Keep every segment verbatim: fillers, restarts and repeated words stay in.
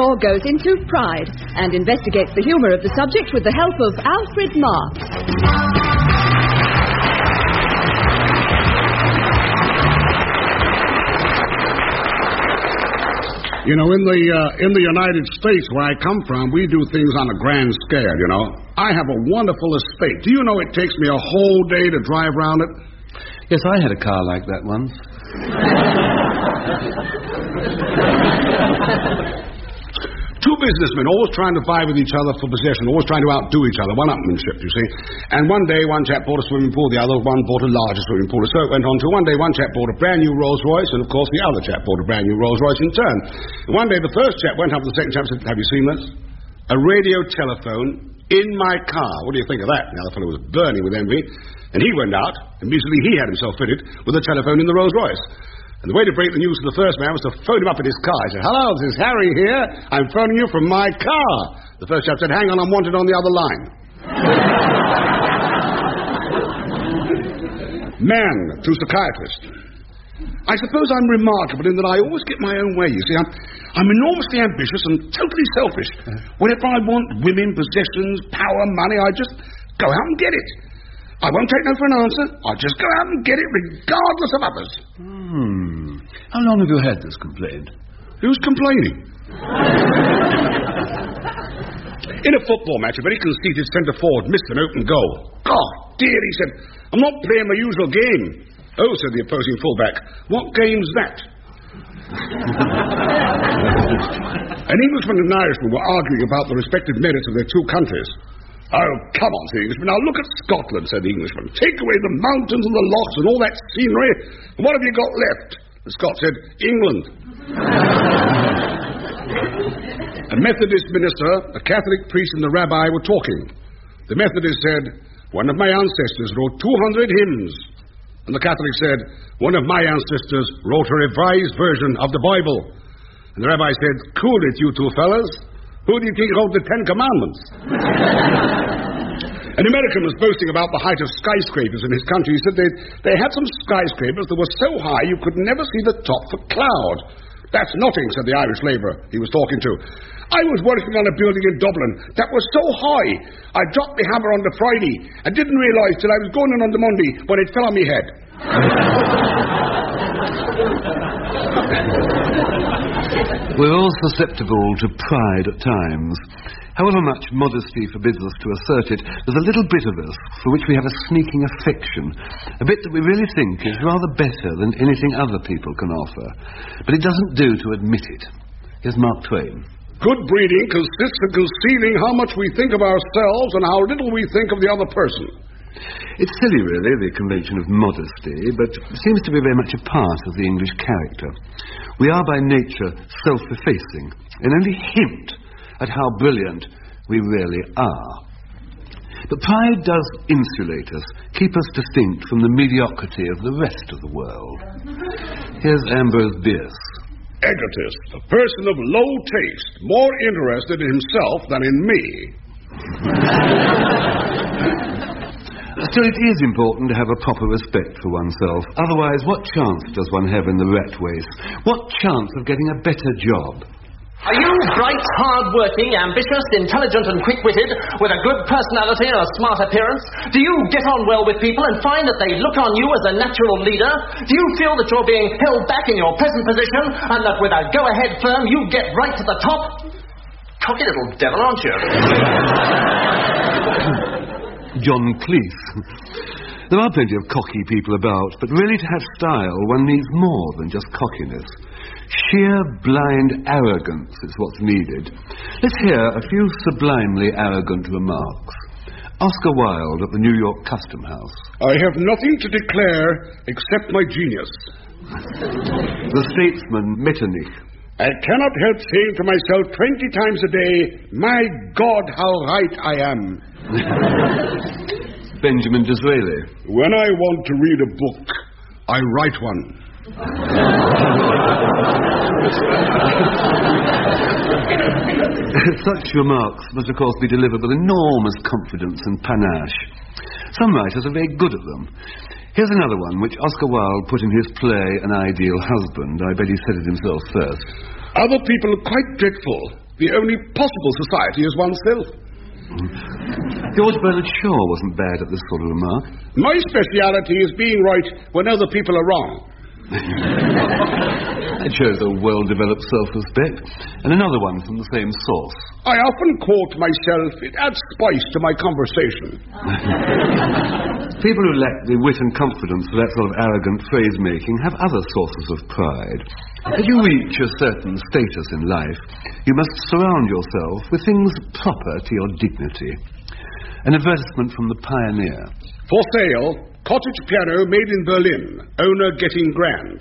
Law goes into Pride and investigates the humour of the subject with the help of Alfred Marks. You know, in the uh, in the United States, where I come from, we do things on a grand scale, you know. I have a wonderful estate. Do you know it takes me a whole day to drive around it? Yes, I had a car like that once. Two businessmen always trying to vie with each other for possession, always trying to outdo each other, one-upmanship, you see. And one day, one chap bought a swimming pool, the other one bought a larger swimming pool. So it went on to one day, one chap bought a brand new Rolls Royce, and of course the other chap bought a brand new Rolls Royce in turn. And one day the first chap went up to the second chap and said, "Have you seen this? A radio telephone in my car. What do you think of that?" The other fellow was burning with envy. And he went out, and immediately he had himself fitted with a telephone in the Rolls Royce. And the way to break the news to the first man was to phone him up in his car. He said, "Hello, this is Harry here. I'm phoning you from my car." The first chap said, "Hang on, I'm wanted on the other line." Man to psychiatrist. I suppose I'm remarkable in that I always get my own way, you see. I'm, I'm enormously ambitious and totally selfish. Whenever I want women, possessions, power, money, I just go out and get it. I won't take no for an answer. I'll just go out and get it regardless of others. Hmm. How long have you had this complaint? Who's complaining? In a football match, a very conceited centre forward missed an open goal. "God, dear," he said, "I'm not playing my usual game." "Oh," said the opposing fullback, "what game's that?" An Englishman and an Irishman were arguing about the respective merits of their two countries. "Oh, come on," said the Englishman. "Now look at Scotland," said the Englishman. "Take away the mountains and the lochs and all that scenery, and what have you got left?" The Scot said, "England." A Methodist minister, a Catholic priest, and the rabbi were talking. The Methodist said, "One of my ancestors wrote two hundred hymns." And the Catholic said, "One of my ancestors wrote a revised version of the Bible." And the rabbi said, "Cool it, you two fellas. Who do you think wrote the Ten Commandments?" An American was boasting about the height of skyscrapers in his country. He said they, they had some skyscrapers that were so high you could never see the top for cloud. "That's nothing," said the Irish labourer he was talking to. "I was working on a building in Dublin that was so high I dropped the hammer on the Friday and didn't realise till I was going in on the Monday when it fell on me head." We're all susceptible to pride at times. However much modesty forbids us to assert it, there's a little bit of us for which we have a sneaking affection, a bit that we really think is rather better than anything other people can offer. But it doesn't do to admit it. Here's Mark Twain. "Good breeding consists in concealing how much we think of ourselves and how little we think of the other person." It's silly, really, the convention of modesty, but seems to be very much a part of the English character. We are by nature self-effacing, and only hint at how brilliant we really are. But pride does insulate us, keep us distinct from the mediocrity of the rest of the world. Here's Ambrose Bierce. "Egotist, a person of low taste, more interested in himself than in me." Still, it is important to have a proper respect for oneself. Otherwise, what chance does one have in the rat race? What chance of getting a better job? Are you bright, hard-working, ambitious, intelligent and quick-witted, with a good personality and a smart appearance? Do you get on well with people and find that they look on you as a natural leader? Do you feel that you're being held back in your present position and that with a go-ahead firm you get right to the top? Cocky little devil, aren't you? John Cleese. There are plenty of cocky people about, but really to have style, one needs more than just cockiness. Sheer blind arrogance is what's needed. Let's hear a few sublimely arrogant remarks. Oscar Wilde at the New York Custom House. "I have nothing to declare except my genius." The statesman Metternich. "I cannot help saying to myself twenty times a day, 'My God, how right I am.'" Benjamin Disraeli. "When I want to read a book, I write one." Such remarks must, of course, be delivered with enormous confidence and panache. Some writers are very good at them. Here's another one, which Oscar Wilde put in his play An Ideal Husband. I bet he said it himself first. "Other people are quite dreadful. The only possible society is oneself. George Bernard Shaw wasn't bad at this sort of remark. My speciality is being right when other people are wrong. That shows a well-developed self-respect. And another one from the same source. I often quote myself. It adds spice to my conversation. People who lack the wit and confidence for that sort of arrogant phrase-making have other sources of pride. As you reach a certain status in life, you must surround yourself with things proper to your dignity. An advertisement from the Pioneer. For sale, cottage piano made in Berlin. Owner getting grand.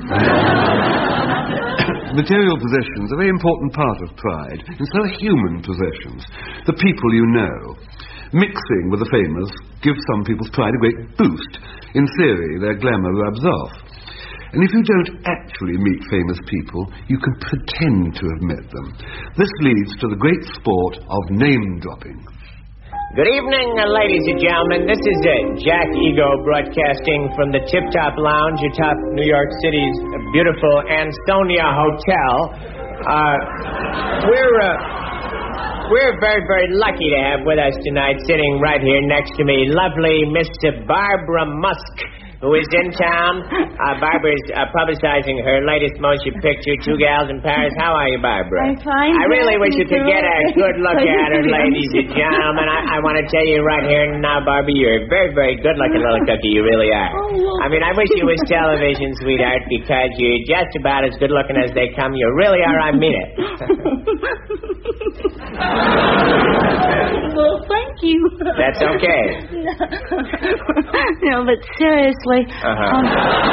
Material possessions are a very important part of pride, and so are human possessions. The people you know. Mixing with the famous gives some people's pride a great boost. In theory, their glamour rubs off. And if you don't actually meet famous people, you can pretend to have met them. This leads to the great sport of name-dropping. Good evening, uh, ladies and gentlemen. This is uh, Jack Ego broadcasting from the Tip Top Lounge atop New York City's beautiful Ansonia Hotel. Uh, we're uh, we're very, very lucky to have with us tonight, sitting right here next to me, lovely Miss Barbara Musk, who is in town. Uh, Barbara's uh, publicizing her latest motion picture, Two Gals in Paris. How are you, Barbara? I'm fine. I really wish you could get a good look at her, ladies and gentlemen. I, I want to tell you right here and now, Barbara, you're a very, very good-looking little cookie. You really are. Oh, well. I mean, I wish you was television, sweetheart, because you're just about as good-looking as they come. You really are. I mean it. Well, thank you. That's okay. No, but seriously. Uh-huh. Um,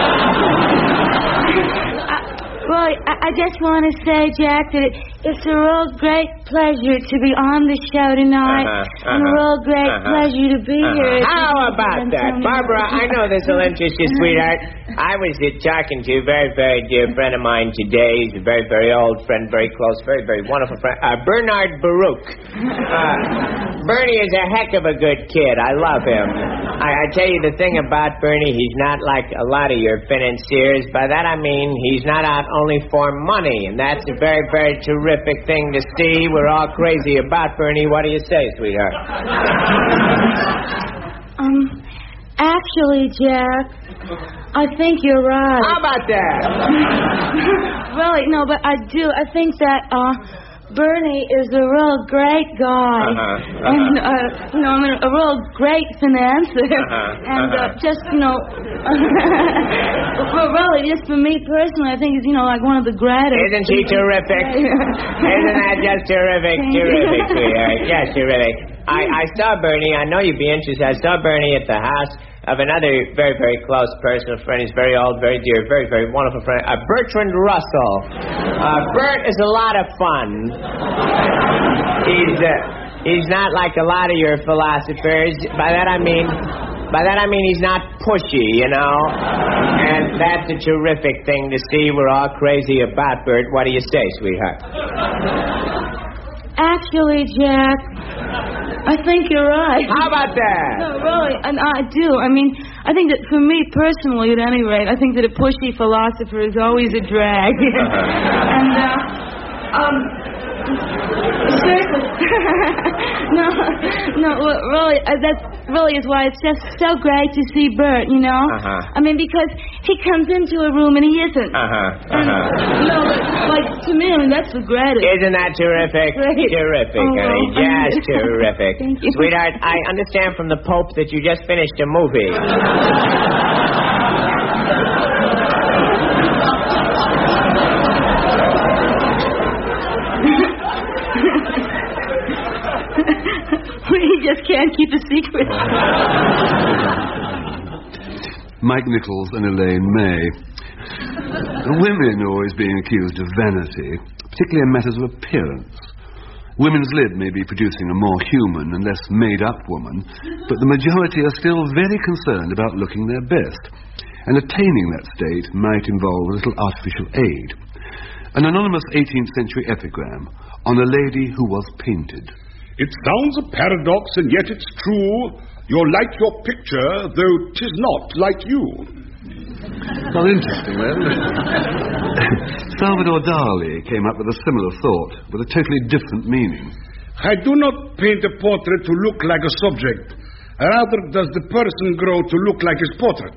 I, well, I, I just want to say, Jack, that it, it's a real great pleasure to be on the show tonight, Uh-huh, and a uh-huh, real great uh-huh, pleasure to be uh-huh. here. How about that? Barbara, I know this will interest you, sweetheart. I was uh, talking to a very, very dear friend of mine today. He's a very, very old friend, very close, very, very wonderful friend. Uh, Bernard Baruch. Uh, Bernie is a heck of a good kid. I love him. I, I tell you the thing about Bernie, he's not like a lot of your financiers. By that I mean he's not out only for money, and that's a very, very terrific thing to see. We're all crazy about Bernie. What do you say, sweetheart? Um, actually, Jack, I think you're right. How about that? Really, no, but I do. I think that, uh, Bernie is a real great guy. Uh-huh, uh-huh. And, uh, you know, I mean, a real great financier. Uh-huh, and, uh, uh-huh. just, you know, well, really, just for me personally, I think he's, you know, like one of the greatest. Isn't he terrific? Isn't that just terrific? Terrific, sweetheart. Yes, terrific. I, I saw Bernie. I know you'd be interested. I saw Bernie at the house of another very, very close personal friend. He's very old, very dear, very, very wonderful friend. Uh, Bertrand Russell. Uh, Bert is a lot of fun. He's, uh, he's not like a lot of your philosophers. By that I mean... By that I mean he's not pushy, you know? And that's a terrific thing to see. We're all crazy about Bert. What do you say, sweetheart? Actually, Jack, I think you're right. How about that? No, really, and I do. I mean, I think that for me personally, at any rate, I think that a pushy philosopher is always a drag. and, uh, um... Seriously. no, no, well, really, uh, that really is why it's just so great to see Bert, you know? Uh-huh. I mean, because he comes into a room and he isn't. Uh-huh, And, uh-huh. no, but, like, to me, I mean, that's the greatest. Isn't that terrific? Great. Terrific, Oh, honey. well, Just terrific. Thank you. Sweetheart, I understand from the Pope that you just finished a movie. He just can't keep a secret. Mike Nichols and Elaine May. Women are always being accused of vanity, particularly in matters of appearance. Women's lib may be producing a more human and less made-up woman, but the majority are still very concerned about looking their best, and attaining that state might involve a little artificial aid. An anonymous eighteenth century epigram on a lady who was painted. It sounds a paradox, and yet it's true. You're like your picture, though 'tis not like you. Well, interesting, then. Salvador Dali came up with a similar thought, with a totally different meaning. I do not paint a portrait to look like a subject. Rather, does the person grow to look like his portrait?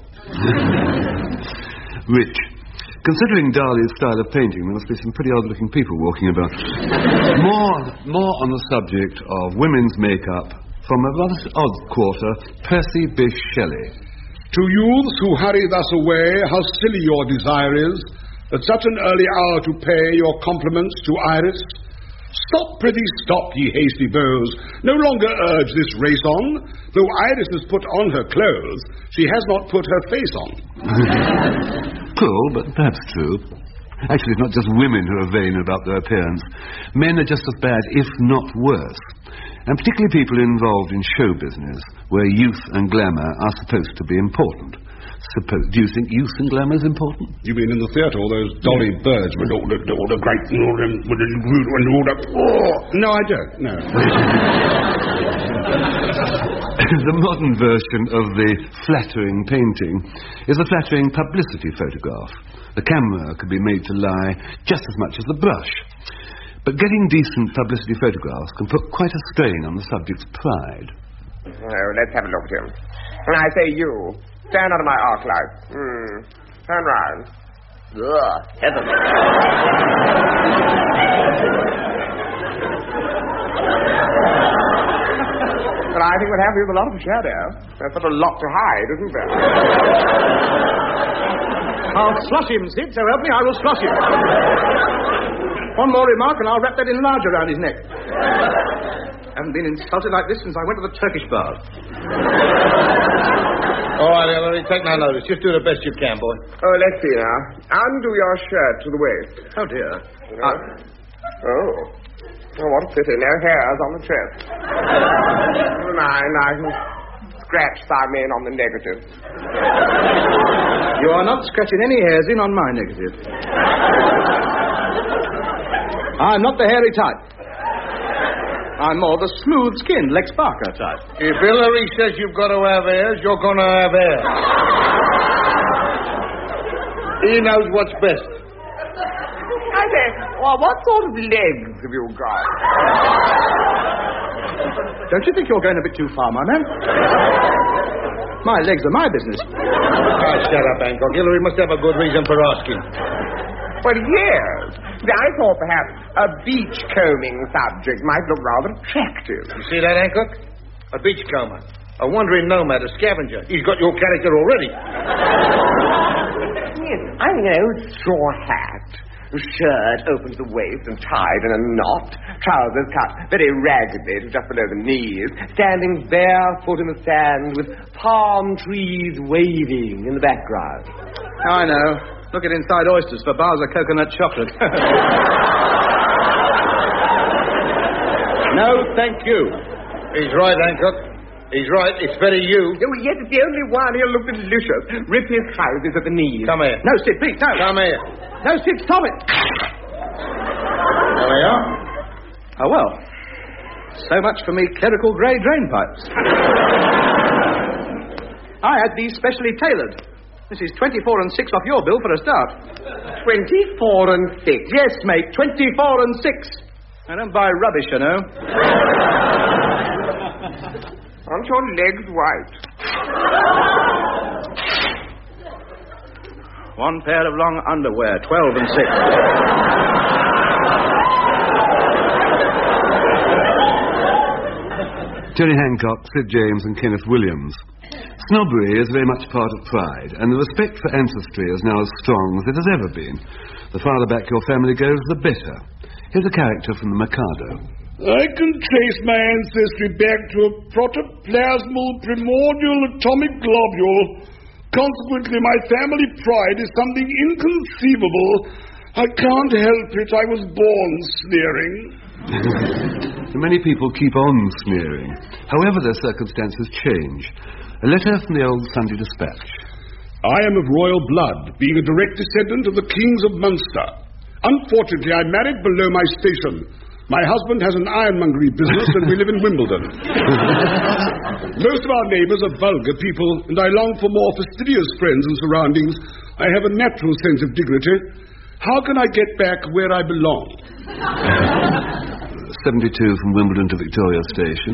Rich. Considering Dali's style of painting, there must be some pretty odd-looking people walking about. More, more on the subject of women's makeup from a rather odd quarter, Percy Bysshe Shelley. To youths who hurry thus away, how silly your desire is, at such an early hour to pay your compliments to Iris. Stop, prithee, stop, ye hasty beaux. No longer urge this race on. Though Iris has put on her clothes, she has not put her face on. Cruel, but perhaps true. Actually, it's not just women who are vain about their appearance. Men are just as bad, if not worse. And particularly people involved in show business, where youth and glamour are supposed to be important. Suppose, do you think youth and glamour is important? You mean in the theatre, all those dolly birds with all the, all the great and all them, with the and all the... Oh, no, I don't, no. The modern version of the flattering painting is a flattering publicity photograph. The camera could be made to lie just as much as the brush. But getting decent publicity photographs can put quite a strain on the subject's pride. Oh, let's have a look at him. And I say you, stand under my arc light. Hmm. Turn round. Ugh, heavens. But I think what happened is a lot of shadow. There's such a lot to hide, isn't there? I'll slush him, Sid. So help me, I will slush him. One more remark and I'll wrap that in large around his neck. Haven't been insulted like this since I went to the Turkish bath. All right, Ellery, take no notice. Just do the best you can, boy. Oh, let's see now. Undo your shirt to the waist. Oh, dear. Uh, oh. Oh, what a pity. No hairs on the chest. Never mind. I can scratch some in on the negative. You are not scratching any hairs in on my negative. I'm not the hairy type. I'm more the smooth-skinned Lex Barker type. If Hillary says you've got to have heirs, you're going to have heirs. He knows what's best. I say, well, what sort of legs have you got? Don't you think you're going a bit too far, my man? My legs are my business. Oh, shut up, Hancock. Hillary must have a good reason for asking. Well, yes. I thought perhaps a beachcombing subject might look rather attractive. You see that, Hancock? A beachcomber. A wandering nomad, a scavenger. He's got your character already. Yes, I know, straw hat. Shirt open to the waist and tied in a knot. Trousers cut very raggedly to just below the knees. Standing barefoot in the sand with palm trees waving in the background. I know. Look at inside oysters for bars of coconut chocolate. No, thank you. He's right, Hancock. He's right. It's very you. Oh, yes, it's the only one. He'll look delicious. Rip his trousers at the knees. Come here. No, Sid, please, no. Come here. No, Sid, stop it. There we are. Oh, well. So much for me clerical grey drain pipes. I had these specially tailored. This is twenty-four and six off your bill for a start. Twenty-four and six? Yes, mate, twenty-four and six. I don't buy rubbish, you know. Aren't your legs white? One pair of long underwear, twelve and six. Tony Hancock, Sid James and Kenneth Williams. Snobbery is very much part of pride, and the respect for ancestry is now as strong as it has ever been. The farther back your family goes, the better. Here's a character from the Mikado. I can trace my ancestry back to a protoplasmal primordial atomic globule. Consequently, my family pride is something inconceivable. I can't help it. I was born sneering. Many people keep on sneering, however their circumstances change. A letter from the old Sunday Dispatch. I am of royal blood, being a direct descendant of the kings of Munster. Unfortunately, I married below my station. My husband has an ironmongery business and we live in Wimbledon. Most of our neighbours are vulgar people, and I long for more fastidious friends and surroundings. I have a natural sense of dignity. How can I get back where I belong? seventy-two from Wimbledon to Victoria Station.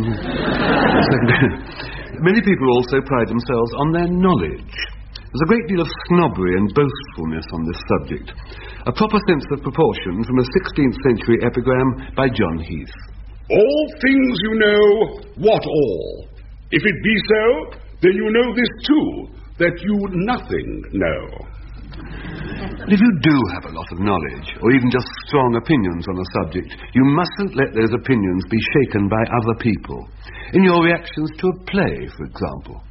Many people also pride themselves on their knowledge. There's a great deal of snobbery and boastfulness on this subject. A proper sense of proportion from a sixteenth century epigram by John Heath. All things you know, what all? If it be so, then you know this too, that you nothing know. But if you do have a lot of knowledge, or even just strong opinions on a subject, you mustn't let those opinions be shaken by other people. In your reactions to a play, for example.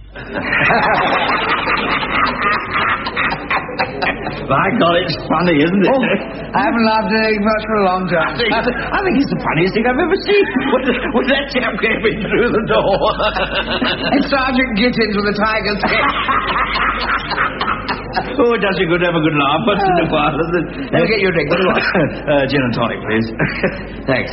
My God, it's funny, isn't it? Oh, I haven't laughed at anything much for a long time. I think, I think it's the funniest thing I've ever seen. When, when that chap came in through the door. And Sergeant Gittins with the tiger's head. Oh, it does you good to have a good laugh. What's in the bottle? Let me get you a drink. What do you want? Uh, gin and tonic, please. Thanks.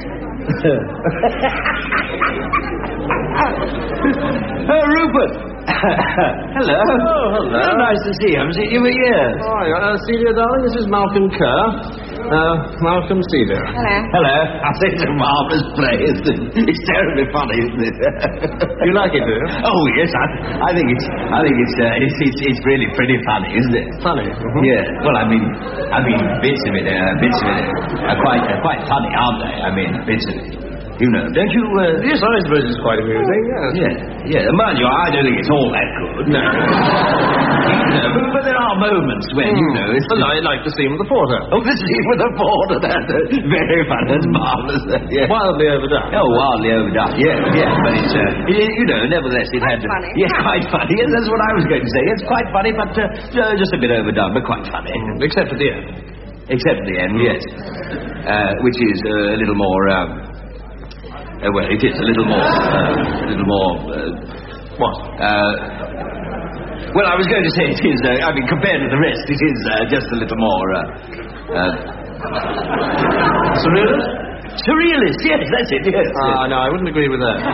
Oh, Rupert. Hello. Oh, hello. Oh, nice to see you. I haven't seen you for years. Oh, uh, Celia, darling, this is Malcolm Kerr. Uh, Malcolm Celia. Hello. Hello. I think it's a marvellous play, isn't it? It's terribly funny, isn't it? You like it, do you? Oh, yes. I, I think it's. I think it's, uh, it's. It's. It's really pretty funny, isn't it? Funny. Mm-hmm. Yeah. Well, I mean, I mean, bits of it. Uh, bits of it are quite, uh, quite funny, aren't they? I mean, bits of it. You know, don't you? Uh, yes, I suppose it's quite amusing. Yes. Yeah. Yeah. Mind you, I don't think it's all that good. No. You know, but, but there are moments when, mm. you know, it's... Well, I like the scene with the porter. Oh, the scene with the porter. That's uh, very funny. That's marvellous. Uh, yeah. Wildly overdone. Oh, wildly overdone. Yeah, yeah. But it's, uh, it, you know, nevertheless, it quite had... funny. Yes, quite funny. Yes, that's what I was going to say. It's quite funny, but uh, just a bit overdone, but quite funny. Mm. Except at the end. Except at the end, yes. Uh, which is uh, a little more... Um, Uh, well, it is a little more, uh, a little more, uh, what? Uh, well, I was going to say it is, uh, I mean, compared to the rest, it is uh, just a little more, uh, uh... Surrealist? Surrealist, yes, that's it, yes. Ah, uh, no, I wouldn't agree with that.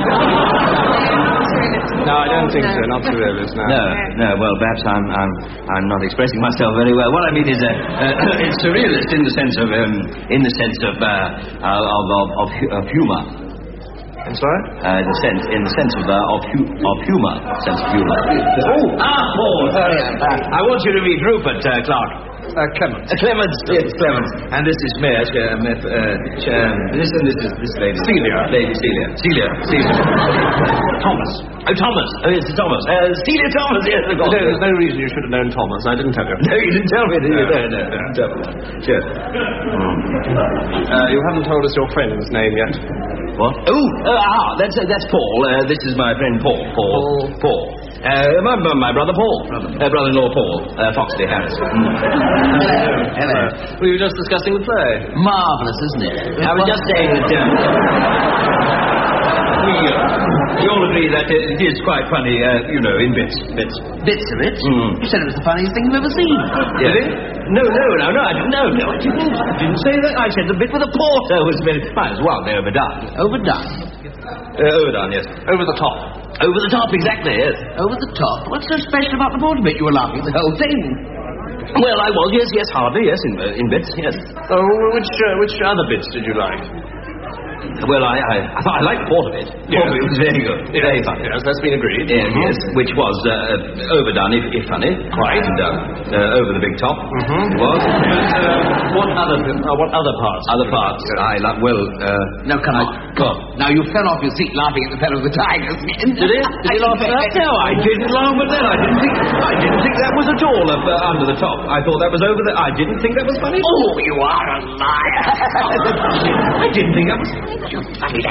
No, I don't think so, not surrealist, no. No, no, well, perhaps I'm, I'm, I'm not expressing myself very well. What I mean is, uh, uh, it's surrealist in the sense of, um, in the sense of, uh, of, of, of, of humour. I'm sorry? Uh, in the sense, in the sense of, uh, of, hu- of humour. Sense of humour. Oh, ah, Paul. Uh, uh, I want you to meet Rupert, uh, Clark. Uh, Clemens. Uh, Clemens. Yes, Clemens. And this is Mayor. Uh, uh, uh, this and this is this lady. Celia. Lady Celia. Celia. Celia. Thomas. Oh, Thomas. Oh, it's Thomas. Uh, Celia Thomas. Yes, of course. No, there's no reason you should have known Thomas. I didn't tell you. No, you didn't tell me, did you? No, no, no. no. Sure. Uh, you haven't told us your friend's name yet. What? Oh, uh, ah, that's uh, that's Paul. Uh, this is my friend Paul. Paul. Paul. Paul. Uh, my, my brother Paul. Brother. Uh, brother-in-law Paul. Uh, Foxley Harris. Mm. Hello. Hello. We were just discussing the play. Marvellous, isn't it? I was just saying that... Uh, we, uh, we all agree that it, it is quite funny, uh, you know, in bits. Bits. Bits of it? Mm. You said it was the funniest thing you've ever seen. Yeah. Did it? No, no, no, no, I didn't, no, no, I didn't, I didn't say that. I said the bit with the porter was very... Might as well be overdone. Overdone? Uh, overdone, yes. Over the top. Over the top, exactly, yes. Over the top? What's so special about the porter bit? You were laughing at the whole thing. Well, I was, yes, yes, hardly, yes, in, uh, in bits, yes. Oh, which, uh, which other bits did you like? Well, I, I, I thought I liked the porter bit. The porter bit was very good. Yes. Very funny. Yes, that's been agreed. Yeah, mm-hmm. Yes, which was uh, overdone, if, if funny. Quite. And, uh, uh, over the big top. Mm-hmm. It was. Uh, what other uh, what other parts? Other parts. Yes. I like, well, uh... Now, come on. Go on. Now, you fell off your seat laughing at the fellow with the tigers. Did he? Did he laugh at that? No, I didn't laugh at that. I didn't think, I didn't think that was at all up, uh, under the top. I thought that was over the... I didn't think that was funny. Oh, you are a liar. I didn't think that was funny.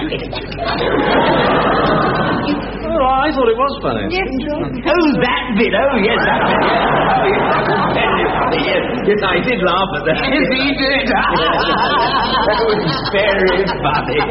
Oh, I thought it was funny. Yes. Oh, that bit. Oh, yes, that bit. Yes, yes, I did laugh at that. Yes, he did. That was very funny.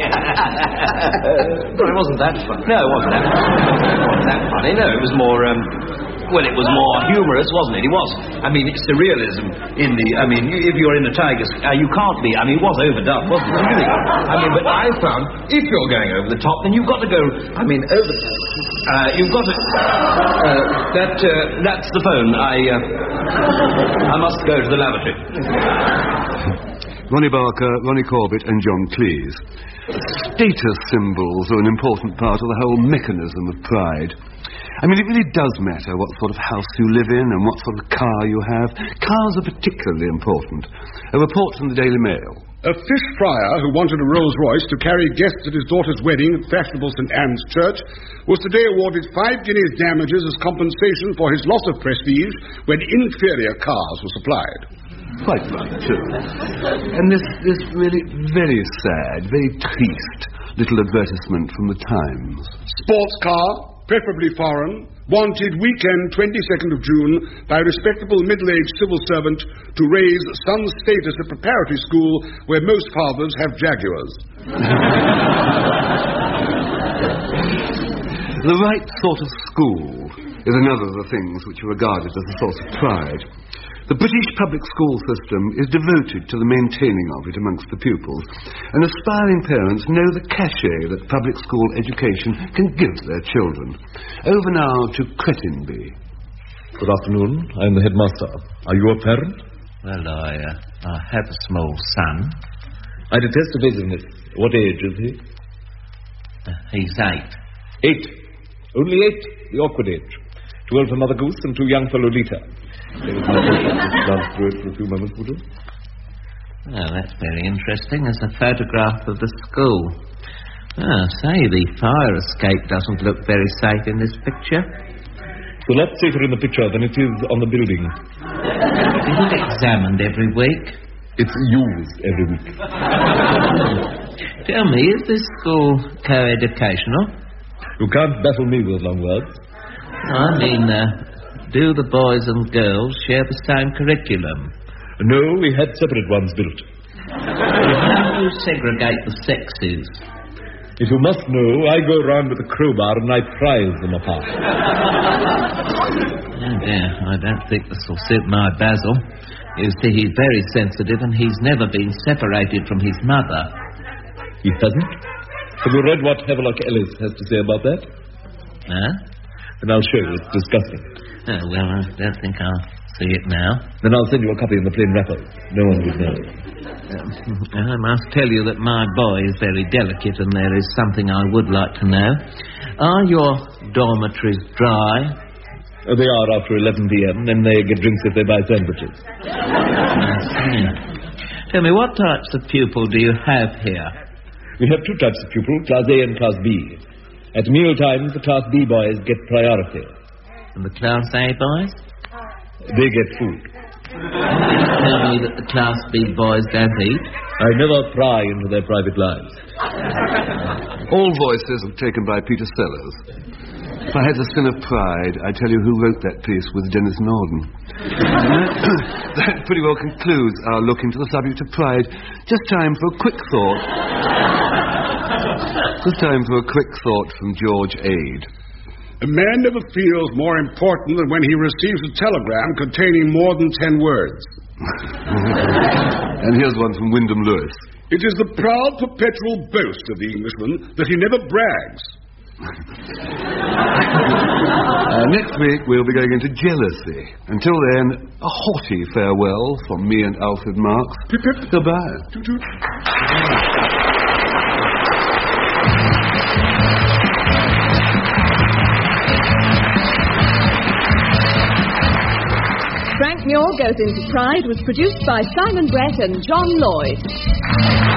But it wasn't that funny. No, it wasn't that funny. It wasn't that funny. No, it was more, um... well, it was more humorous, wasn't it? It was. I mean, it's surrealism in the... I mean, if you're in the Tigers... Uh, you can't be. I mean, it was overdone, wasn't it? Really? I mean, but I found, if you're going over the top, then you've got to go... I mean, over... Uh, you've got to... Uh, that, uh, that's the phone. I, uh... I must go to the lavatory. Ronnie Barker, Ronnie Corbett and John Cleese. Status symbols are an important part of the whole mechanism of pride. I mean, it really does matter what sort of house you live in and what sort of car you have. Cars are particularly important. A report from the Daily Mail. A fish fryer who wanted a Rolls-Royce to carry guests at his daughter's wedding at fashionable St Anne's Church was today awarded five guineas damages as compensation for his loss of prestige when inferior cars were supplied. Quite right, too. And this, this really very sad, very triste little advertisement from the Times. Sports car, preferably foreign, wanted weekend twenty-second of June by a respectable middle-aged civil servant to raise son's status at preparatory school where most fathers have Jaguars. The right sort of school is another of the things which are regarded as a source of pride. The British public school system is devoted to the maintaining of it amongst the pupils, and aspiring parents know the cachet that public school education can give their children. Over now to Cretinby. Good afternoon. I'm the headmaster. Are you a parent? Well, I, uh, I have a small son. I detest evasiveness. What age is he? Uh, he's eight. Eight. Only eight. The awkward age. Too old for Mother Goose and too young for Lolita. There is my pleasure to glance through it for a few moments, would you? Well, that's very interesting. There's a photograph of the school. Ah, say, the fire escape doesn't look very safe in this picture. It's a lot safer in the picture than it is on the building. Is it examined every week? It's used every week. Tell me, is this school co-educational? You can't baffle me with long words. I mean, uh... do the boys and girls share the same curriculum? No, we had separate ones built. How do you segregate the sexes? If you must know, I go round with a crowbar and I prize them apart. Oh dear, I don't think this will suit my Basil. You see, he's very sensitive and he's never been separated from his mother. He hasn't? Have you read what Havelock Ellis has to say about that? Huh? Then I'll show you. It's disgusting. Oh, well, I don't think I'll see it now. Then I'll send you a copy in the plain wrapper. No one would know. Um, I must tell you that my boy is very delicate and there is something I would like to know. Are your dormitories dry? Oh, they are after eleven p.m. and they get drinks if they buy sandwiches. I see. Tell me, what types of pupil do you have here? We have two types of pupil, Class A and Class B. At meal times, the Class B boys get priority. And the Class A boys? They get food. Tell me that the Class B boys don't eat? I never pry into their private lives. All voices are taken by Peter Sellers. If I had the sin of pride, I'd tell you who wrote that piece with Dennis Norden. That pretty well concludes our look into the subject of pride. Just time for a quick thought. Just time for a quick thought from George Ade. A man never feels more important than when he receives a telegram containing more than ten words. And here's one from Wyndham Lewis. It is the proud perpetual boast of the Englishman that he never brags. uh, next week we'll be going into jealousy. Until then, a haughty farewell from me and Alfred Marks. Pip, pip. Goodbye. Toot, toot. Frank Muir Goes Into Pride was produced by Simon Brett and John Lloyd.